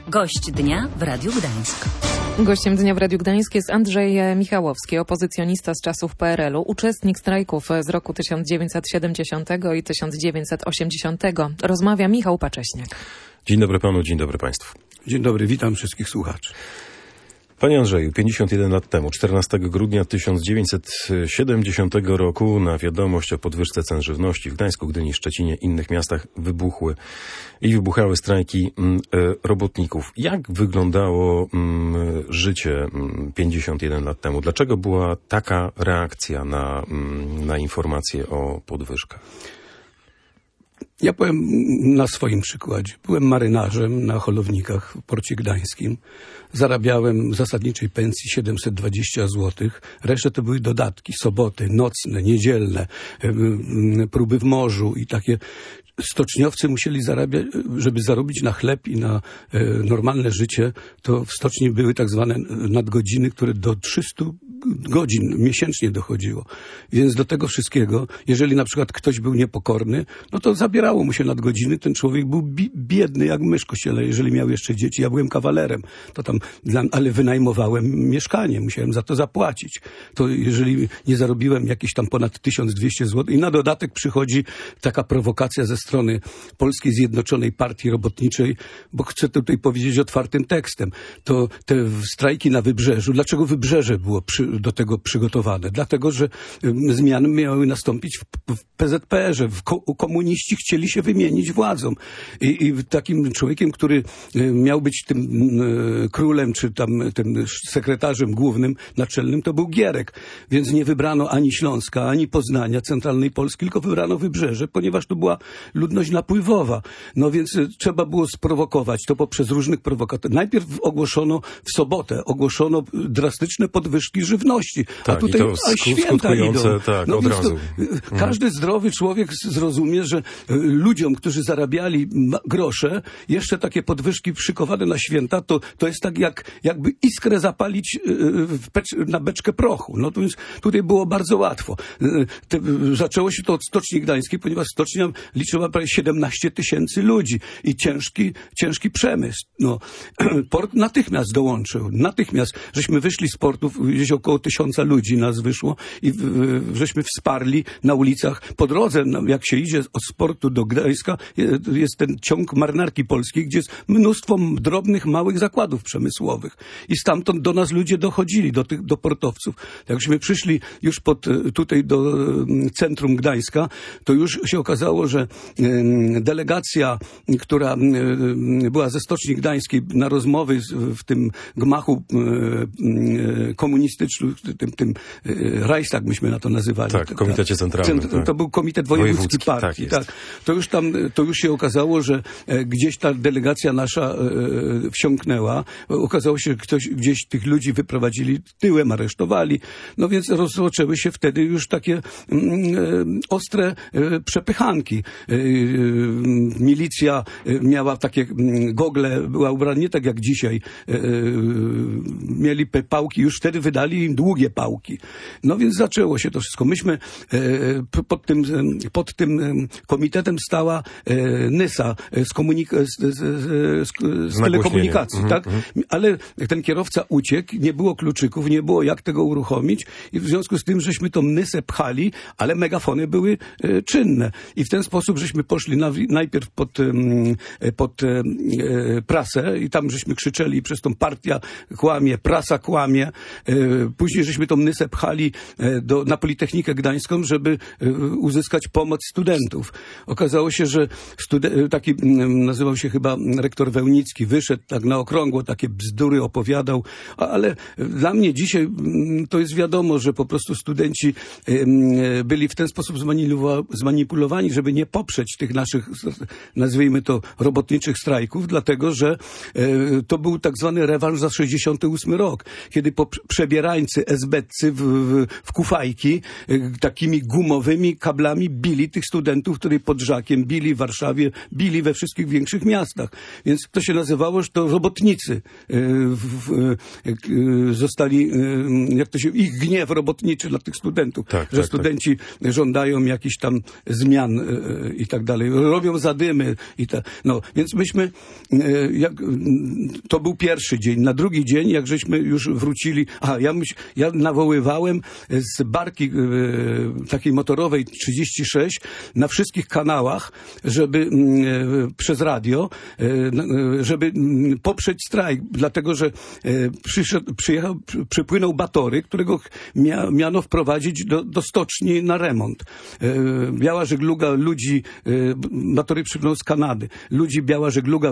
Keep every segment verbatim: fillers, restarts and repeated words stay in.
Gość dnia w Radiu Gdańsk. Gościem dnia w Radiu Gdańsk jest Andrzej Michałowski, opozycjonista z czasów P R L-u, uczestnik strajków z roku tysiąc dziewięćset siedemdziesiątego i tysiąc dziewięćset osiemdziesiątego. Rozmawia Michał Pacześniak. Dzień dobry panu, dzień dobry państwu. Dzień dobry, witam wszystkich słuchaczy. Panie Andrzeju, pięćdziesiąt jeden lat temu, czternastego grudnia tysiąc dziewięćset siedemdziesiątego roku, na wiadomość o podwyżce cen żywności w Gdańsku, Gdyni, Szczecinie i innych miastach wybuchły i wybuchały strajki mm, robotników. Jak wyglądało mm, życie mm, pięćdziesiąt jeden lat temu? Dlaczego była taka reakcja na, mm, na informacje o podwyżkach? Ja powiem na swoim przykładzie. Byłem marynarzem na holownikach w porcie gdańskim. Zarabiałem zasadniczej pensji siedemset dwadzieścia złotych. Resztę to były dodatki, soboty, nocne, niedzielne, próby w morzu i takie. Stoczniowcy musieli zarabiać, żeby zarobić na chleb i na e, normalne życie, to w stoczni były tak zwane nadgodziny, które do trzystu godzin miesięcznie dochodziło. Więc do tego wszystkiego, jeżeli na przykład ktoś był niepokorny, no to zabierało mu się nadgodziny, ten człowiek był bi- biedny jak mysz w kościele, jeżeli miał jeszcze dzieci. Ja byłem kawalerem, to tam, ale wynajmowałem mieszkanie, musiałem za to zapłacić. To jeżeli nie zarobiłem jakieś tam ponad tysiąc dwieście złotych i na dodatek przychodzi taka prowokacja ze strony Polskiej Zjednoczonej Partii Robotniczej, bo chcę tutaj powiedzieć otwartym tekstem, to te strajki na Wybrzeżu, dlaczego Wybrzeże było przy, do tego przygotowane? Dlatego, że um, zmiany miały nastąpić w, w P Z P R-ze. W ko- komuniści chcieli się wymienić władzą. I, i takim człowiekiem, który y, miał być tym y, królem, czy tam tym sekretarzem głównym, naczelnym, to był Gierek. Więc nie wybrano ani Śląska, ani Poznania, centralnej Polski, tylko wybrano Wybrzeże, ponieważ to była ludność napływowa. No więc y, trzeba było sprowokować to poprzez różnych prowokatorów. Najpierw ogłoszono w sobotę, ogłoszono drastyczne podwyżki żywności. Tak, a tutaj i to a święta idą. Tak, no od razu. To, y, każdy zdrowy człowiek zrozumie, że y, ludziom, którzy zarabiali ma- grosze, jeszcze takie podwyżki szykowane na święta, to, to jest tak jak, jakby iskrę zapalić y, w pecz- na beczkę prochu. No to więc tutaj było bardzo łatwo. Y, te, y, zaczęło się to od Stoczni Gdańskiej, ponieważ stocznia liczyła prawie siedemnaście tysięcy ludzi i ciężki, ciężki przemysł. No, port natychmiast dołączył. Natychmiast. Żeśmy wyszli z portów, gdzieś około tysiąca ludzi nas wyszło i w, w, żeśmy wsparli na ulicach. Po drodze, no, jak się idzie od portu do Gdańska, jest ten ciąg marynarki polskiej, gdzie jest mnóstwo drobnych, małych zakładów przemysłowych. I stamtąd do nas ludzie dochodzili, do tych, do portowców. Jakśmy przyszli już pod, tutaj do centrum Gdańska, to już się okazało, że delegacja, która była ze Stoczni Gdańskiej na rozmowy w tym gmachu komunistycznym, tym, tym Reichstag myśmy na to nazywali. Tak, komitecie centralnym. Cent, tak. To był komitet wojewódzki, wojewódzki partii. Tak, tak. To już tam, to już się okazało, że gdzieś ta delegacja nasza wsiąknęła. Okazało się, że ktoś gdzieś tych ludzi wyprowadzili tyłem, aresztowali. No więc rozpoczęły się wtedy już takie mm, ostre przepychanki. Milicja miała takie gogle, była ubrana nie tak jak dzisiaj. Mieli pałki, już wtedy wydali im długie pałki. No więc zaczęło się to wszystko. Myśmy pod tym, pod tym komitetem stała Nysa z, komunik- z, z, z, z telekomunikacji, mm-hmm, tak? Mm-hmm. Ale ten kierowca uciekł, nie było kluczyków, nie było jak tego uruchomić i w związku z tym, żeśmy tą Nysę pchali, ale megafony były czynne. I w ten sposób żeśmy poszli na, najpierw pod, pod e, prasę i tam żeśmy krzyczeli przez tą partia kłamie, prasa kłamie. E, później żeśmy tą Nysę pchali do, na Politechnikę Gdańską, żeby e, uzyskać pomoc studentów. Okazało się, że studen- taki nazywał się chyba rektor Wełnicki, wyszedł tak na okrągło, takie bzdury opowiadał, ale dla mnie dzisiaj to jest wiadomo, że po prostu studenci e, byli w ten sposób zmanipulowani, żeby nie poprzeć tych naszych, nazwijmy to, robotniczych strajków, dlatego, że e, to był tak zwany rewanż za sześćdziesiąty ósmy rok, kiedy po przebierańcy Niemcy, esbeccy w, w, w kufajki takimi gumowymi kablami bili tych studentów, którzy pod Żakiem bili w Warszawie, bili we wszystkich większych miastach. Więc to się nazywało, że to robotnicy w, w, zostali, jak to się, ich gniew robotniczy dla tych studentów, tak, że tak, studenci tak. żądają jakichś tam zmian i tak dalej. Robią zadymy i tak. No, więc myśmy, jak, to był pierwszy dzień. Na drugi dzień, jak żeśmy już wrócili, a ja, myśl, ja nawoływałem z barki e, takiej motorowej trzydzieści sześć na wszystkich kanałach, żeby e, przez radio, e, żeby m, poprzeć strajk, dlatego, że e, przyszedł, przyjechał, przypłynął Batory, którego mia, miano wprowadzić do, do stoczni na remont. E, biała żegluga ludzi, e, Batory przypłynął z Kanady, ludzi biała żegluga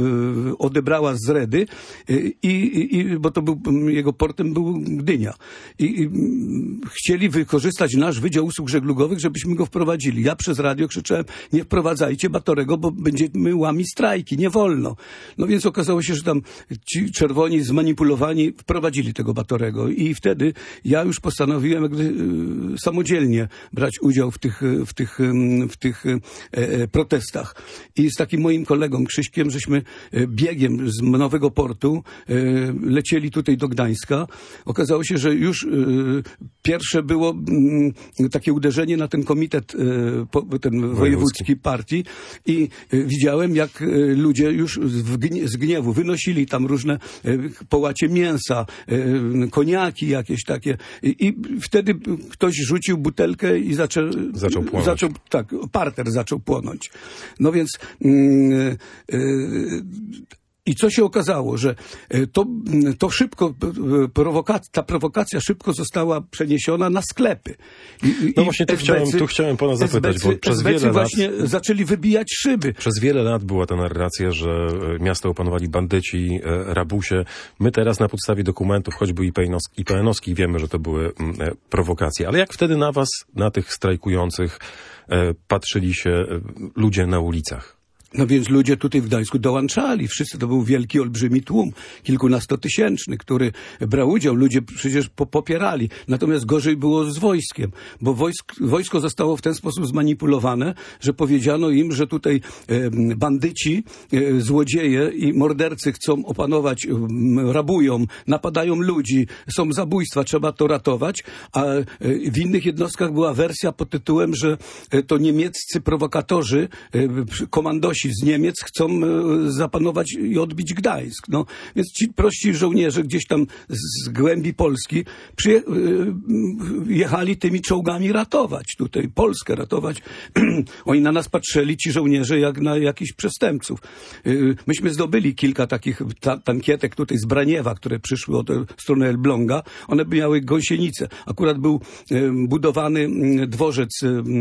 w, odebrała z Redy, i, i, i, bo to był, jego portem był Gdynia. I, i chcieli wykorzystać nasz Wydział Usług Żeglugowych, żebyśmy go wprowadzili. Ja przez radio krzyczałem, nie wprowadzajcie Batorego, bo będziemy łami strajki, nie wolno. No więc okazało się, że tam ci czerwoni zmanipulowani wprowadzili tego Batorego i wtedy ja już postanowiłem jakby, y, samodzielnie brać udział w tych, w tych, w tych e, protestach. I z takim moim kolegą Krzyśkiem, żeśmy biegiem z Nowego Portu lecieli tutaj do Gdańska. Okazało się, że już pierwsze było takie uderzenie na ten komitet ten wojewódzki partii i widziałem, jak ludzie już z gniewu wynosili tam różne połacie mięsa, koniaki jakieś takie i wtedy ktoś rzucił butelkę i zaczął zaczął płonąć. Zaczął, tak, parter zaczął płonąć. No więc yy, yy, i co się okazało, że to, to szybko, prowokacja, ta prowokacja szybko została przeniesiona na sklepy. I, no właśnie, tu chciałem, tu chciałem pana zapytać, bo przez wiele lat... właśnie zaczęli wybijać szyby. Przez wiele lat była ta narracja, że miasto opanowali bandyci, rabusie. My teraz na podstawie dokumentów, choćby I P N owskich, wiemy, że to były prowokacje. Ale jak wtedy na was, na tych strajkujących, patrzyli się ludzie na ulicach? No więc ludzie tutaj w Gdańsku dołączali. Wszyscy, to był wielki, olbrzymi tłum, kilkunastotysięczny, który brał udział. Ludzie przecież po, popierali. Natomiast gorzej było z wojskiem, bo wojsk, wojsko zostało w ten sposób zmanipulowane, że powiedziano im, że tutaj e, bandyci, e, złodzieje i mordercy chcą opanować, e, rabują, napadają ludzi, są zabójstwa, trzeba to ratować, a e, w innych jednostkach była wersja pod tytułem, że e, to niemieccy prowokatorzy, e, komandosi z Niemiec chcą zapanować i odbić Gdańsk. No, więc ci prości żołnierze gdzieś tam z głębi Polski przyje- jechali tymi czołgami ratować tutaj, Polskę ratować. Oni na nas patrzyli, ci żołnierze, jak na jakichś przestępców. Myśmy zdobyli kilka takich ta- tankietek tutaj z Braniewa, które przyszły od strony Elbląga. One miały gąsienice. Akurat był budowany dworzec,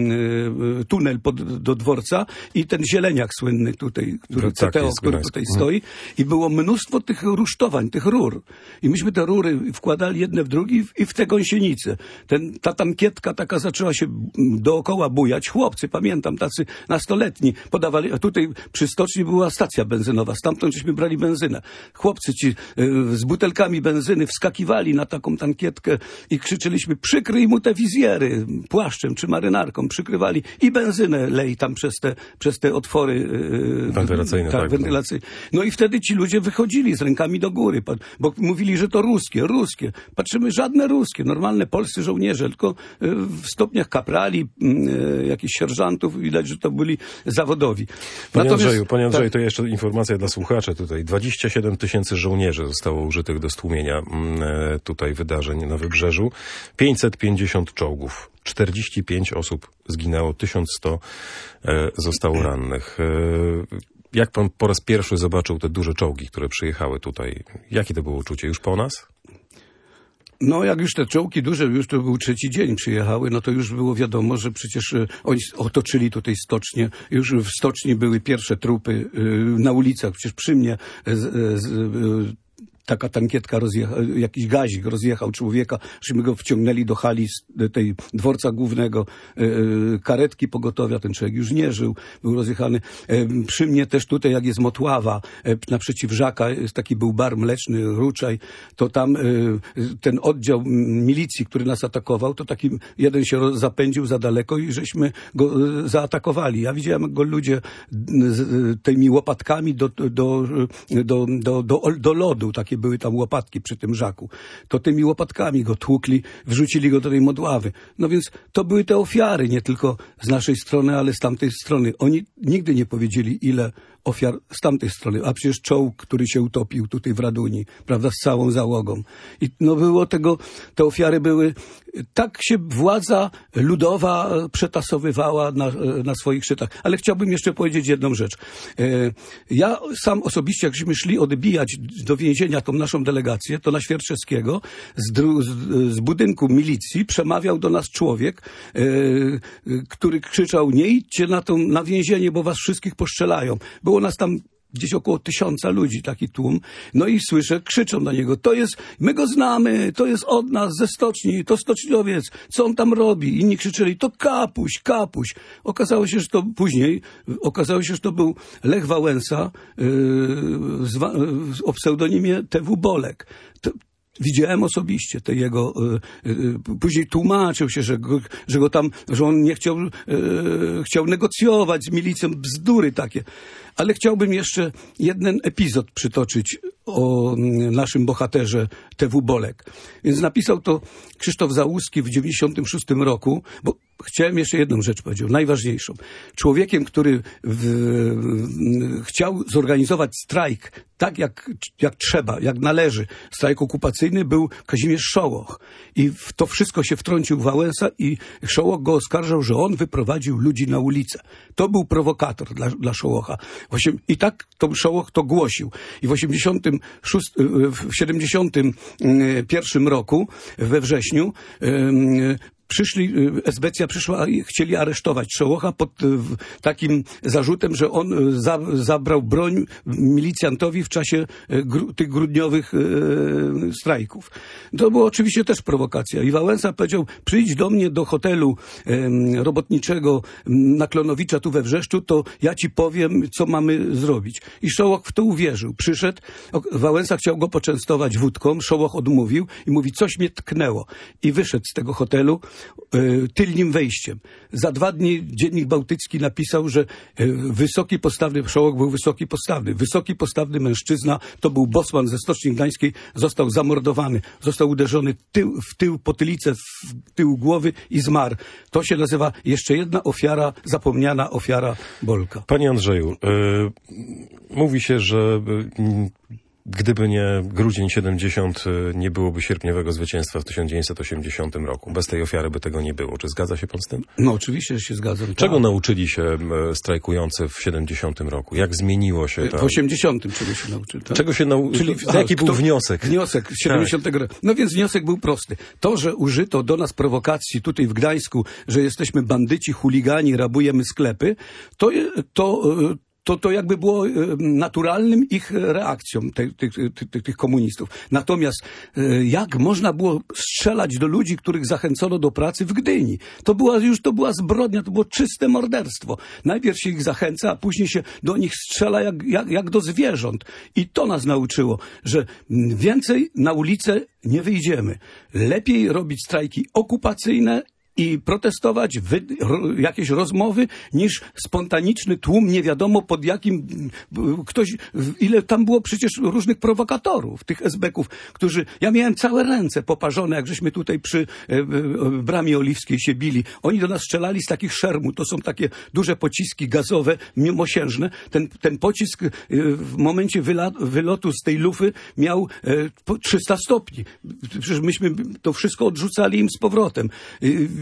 tunel pod, do dworca i ten Zieleniak słynny tutaj, który, tak, C T O, który tutaj stoi. I było mnóstwo tych rusztowań, tych rur. I myśmy te rury wkładali jedne w drugi i w te gąsienice. Ten, ta tankietka taka zaczęła się dookoła bujać. Chłopcy, pamiętam, tacy nastoletni podawali, a tutaj przy stoczni była stacja benzynowa. Stamtąd żeśmy brali benzynę. Chłopcy ci y, z butelkami benzyny wskakiwali na taką tankietkę i krzyczeliśmy, przykryj mu te wizjery płaszczem czy marynarką. Przykrywali i benzynę lej tam przez te, przez te otwory wentylacyjne, tak, tak, wentylacyjne. No i wtedy ci ludzie wychodzili z rękami do góry, bo mówili, że to ruskie, ruskie. Patrzymy, żadne ruskie, normalne polscy żołnierze, tylko w stopniach kaprali, jakichś sierżantów, widać, że to byli zawodowi. Panie Natomiast, Andrzeju, panie Andrzeju, tak, to jeszcze informacja dla słuchaczy tutaj. dwadzieścia siedem tysięcy żołnierzy zostało użytych do stłumienia tutaj wydarzeń na Wybrzeżu. pięćset pięćdziesiąt czołgów. czterdzieści pięć osób zginęło, tysiąc sto e, zostało rannych. E, jak pan po raz pierwszy zobaczył te duże czołgi, które przyjechały tutaj? Jakie to było uczucie? Już po nas? No jak już te czołgi duże, już to był trzeci dzień przyjechały, no to już było wiadomo, że przecież oni otoczyli tutaj stocznię. Już w stoczni były pierwsze trupy na ulicach, przecież przy mnie z, z, taka tankietka, rozjecha- jakiś gazik rozjechał człowieka, żeśmy go wciągnęli do hali z tej dworca głównego, e, karetki pogotowia, ten człowiek już nie żył, był rozjechany. E, przy mnie też tutaj, jak jest Motława, e, naprzeciw Żaka, jest taki był bar mleczny, Ruczaj, to tam e, ten oddział milicji, który nas atakował, to taki jeden się roz- zapędził za daleko i żeśmy go e, zaatakowali. Ja widziałem, jak go ludzie z tymi łopatkami do, do, do, do, do, do lodu, takie były tam łopatki przy tym Żaku, to tymi łopatkami go tłukli, wrzucili go do tej Modławy. No więc to były te ofiary, nie tylko z naszej strony, ale z tamtej strony. Oni nigdy nie powiedzieli, ile ofiar z tamtej strony, a przecież czołg, który się utopił tutaj w Raduni, prawda, z całą załogą. I no było tego, te ofiary były, tak się władza ludowa przetasowywała na, na swoich szczytach. Ale chciałbym jeszcze powiedzieć jedną rzecz. Ja sam osobiście, jakśmy szli odbijać do więzienia tą naszą delegację, to na Świerczewskiego z, dru, z, z budynku milicji przemawiał do nas człowiek, który krzyczał: nie idźcie na, tą, na więzienie, bo was wszystkich poszczelają. Było nas tam gdzieś około tysiąca ludzi, taki tłum. No i słyszę, krzyczą na niego: to jest, my go znamy, to jest od nas, ze stoczni, to stoczniowiec, co on tam robi? Inni krzyczeli: to Kapuś, Kapuś. Okazało się, że to później, okazało się, że to był Lech Wałęsa yy, zwa, yy, o pseudonimie T W Bolek. To, widziałem osobiście te jego, y, y, później tłumaczył się, że go, że go tam, że on nie chciał, y, chciał negocjować z milicją, bzdury takie. Ale chciałbym jeszcze jeden epizod przytoczyć o naszym bohaterze T W Bolek. Więc napisał to Krzysztof Załuski w dziewięćdziesiątym szóstym roku, bo chciałem jeszcze jedną rzecz powiedzieć, najważniejszą. Człowiekiem, który w, w, chciał zorganizować strajk tak jak, jak trzeba, jak należy, strajk okupacyjny, był Kazimierz Szołoch. I w to wszystko się wtrącił Wałęsa i Szołoch go oskarżał, że on wyprowadził ludzi na ulicę. To był prowokator dla, dla Szołocha. I tak to Szołoch to głosił. I w osiemdziesiątym szóstym, w siedemdziesiątym pierwszym roku, we wrześniu, przyszli, esbecja przyszła i chcieli aresztować Szołocha pod takim zarzutem, że on za, zabrał broń milicjantowi w czasie gru, tych grudniowych e, strajków. To była oczywiście też prowokacja. I Wałęsa powiedział: przyjdź do mnie do hotelu e, robotniczego na Klonowicza tu we Wrzeszczu, to ja ci powiem, co mamy zrobić. I Szołoch w to uwierzył. Przyszedł, Wałęsa chciał go poczęstować wódką, Szołoch odmówił i mówi: coś mnie tknęło. I wyszedł z tego hotelu tylnym wejściem. Za dwa dni Dziennik Bałtycki napisał, że wysoki postawny, Szołoch był wysoki postawny, wysoki postawny mężczyzna, to był bosman ze Stoczni Gdańskiej, został zamordowany, został uderzony tył, w tył potylicę, w tył głowy i zmarł. To się nazywa jeszcze jedna ofiara, zapomniana ofiara Bolka. Panie Andrzeju, yy, mówi się, że yy, gdyby nie grudzień siedemdziesiąty, nie byłoby sierpniowego zwycięstwa w tysiąc dziewięćset osiemdziesiątym roku. Bez tej ofiary by tego nie było. Czy zgadza się pan z tym? No oczywiście, że się zgadzam. Czego tak. nauczyli się strajkujący w siedemdziesiątym roku? Jak zmieniło się to? W osiemdziesiątym czego się nauczyli. Tak? Czego się nauczyli? Jaki był wniosek? Wniosek z siedemdziesiątego roku. No więc wniosek był prosty. To, że użyto do nas prowokacji tutaj w Gdańsku, że jesteśmy bandyci, chuligani, rabujemy sklepy, to, to To, to jakby było naturalnym ich reakcją, tych, tych, tych, tych komunistów. Natomiast jak można było strzelać do ludzi, których zachęcono do pracy w Gdyni? To była już to była zbrodnia, to było czyste morderstwo. Najpierw się ich zachęca, a później się do nich strzela jak, jak, jak do zwierząt. I to nas nauczyło, że więcej na ulicę nie wyjdziemy. Lepiej robić strajki okupacyjne i protestować, wy, ro, jakieś rozmowy, niż spontaniczny tłum, nie wiadomo pod jakim ktoś, ile tam było przecież różnych prowokatorów, tych esbeków, którzy, ja miałem całe ręce poparzone, jak żeśmy tutaj przy e, e, Bramie Oliwskiej się bili. Oni do nas strzelali z takich szermów, to są takie duże pociski gazowe, mimosiężne. Ten, ten pocisk e, w momencie wyla, wylotu z tej lufy miał e, trzysta stopni. Przecież myśmy to wszystko odrzucali im z powrotem. E,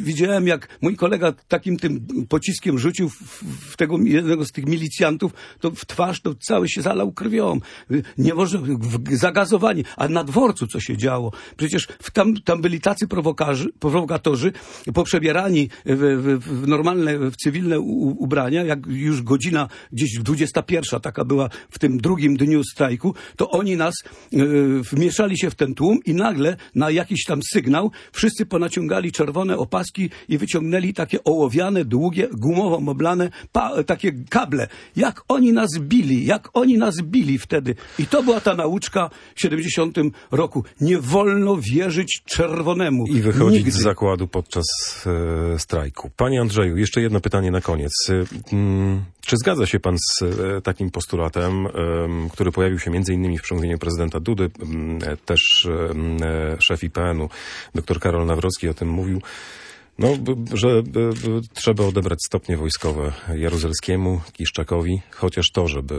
widziałem, jak mój kolega takim tym pociskiem rzucił w, w tego jednego z tych milicjantów, to w twarz to cały się zalał krwią. Nie można, w, zagazowanie. A na dworcu co się działo? Przecież w tam, tam byli tacy prowokarzy, prowokatorzy, poprzebierani w, w, w normalne, w cywilne u, ubrania, jak już godzina gdzieś dwudziesta pierwsza, taka była w tym drugim dniu strajku, to oni nas y, wmieszali się w ten tłum i nagle na jakiś tam sygnał wszyscy ponaciągali czerwone opaski i wyciągnęli takie ołowiane, długie, gumowo moblane pa, takie kable. Jak oni nas bili, jak oni nas bili wtedy. I to była ta nauczka w siedemdziesiątym roku. Nie wolno wierzyć czerwonemu. I wychodzić Nigdy. z zakładu podczas e, strajku. Panie Andrzeju, jeszcze jedno pytanie na koniec. E, m, czy zgadza się pan z e, takim postulatem, e, który pojawił się między innymi w przemówieniu prezydenta Dudy, e, też e, szef I P N u, dr Karol Nawrocki o tym mówił, no, b, że b, b, trzeba odebrać stopnie wojskowe Jaruzelskiemu, Kiszczakowi, chociaż to, żeby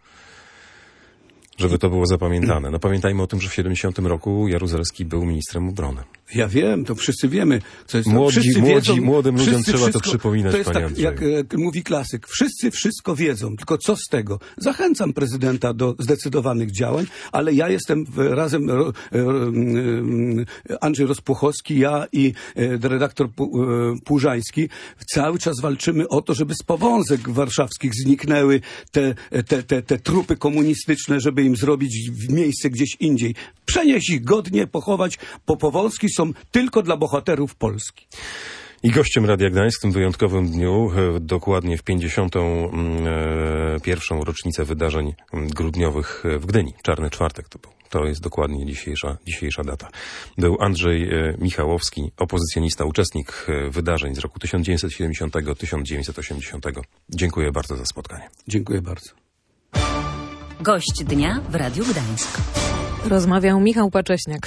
żeby to było zapamiętane. No pamiętajmy o tym, że w siedemdziesiątym roku Jaruzelski był ministrem obrony. Ja wiem, to wszyscy wiemy. Co jest, Młodzi, wszyscy młodzi, wiedzą, młodym ludziom wszyscy trzeba wszystko, to przypominać, to jest panie tak, Andrzeju. jak e, mówi klasyk. Wszyscy wszystko wiedzą, tylko co z tego? Zachęcam prezydenta do zdecydowanych działań, ale ja jestem w, razem e, e, Andrzej Rozpuchowski, ja i e, redaktor Pu, e, Płużański cały czas walczymy o to, żeby z powązek warszawskich zniknęły te, te, te, te trupy komunistyczne, żeby im zrobić miejsce gdzieś indziej. Przenieść ich godnie, pochować, bo powązki są tylko dla bohaterów Polski. I gościem Radia Gdańsk w tym wyjątkowym dniu, e, dokładnie w pięćdziesiątą pierwszą rocznicę wydarzeń grudniowych w Gdyni. Czarny czwartek to był. To jest dokładnie dzisiejsza, dzisiejsza data. Był Andrzej e, Michałowski, opozycjonista, uczestnik e, wydarzeń z roku tysiąc dziewięćset siedemdziesiątego do tysiąc dziewięćset osiemdziesiątego. Dziękuję bardzo za spotkanie. Dziękuję bardzo. Gość dnia w Radiu Gdańsk. Rozmawiał Michał Pacześniak.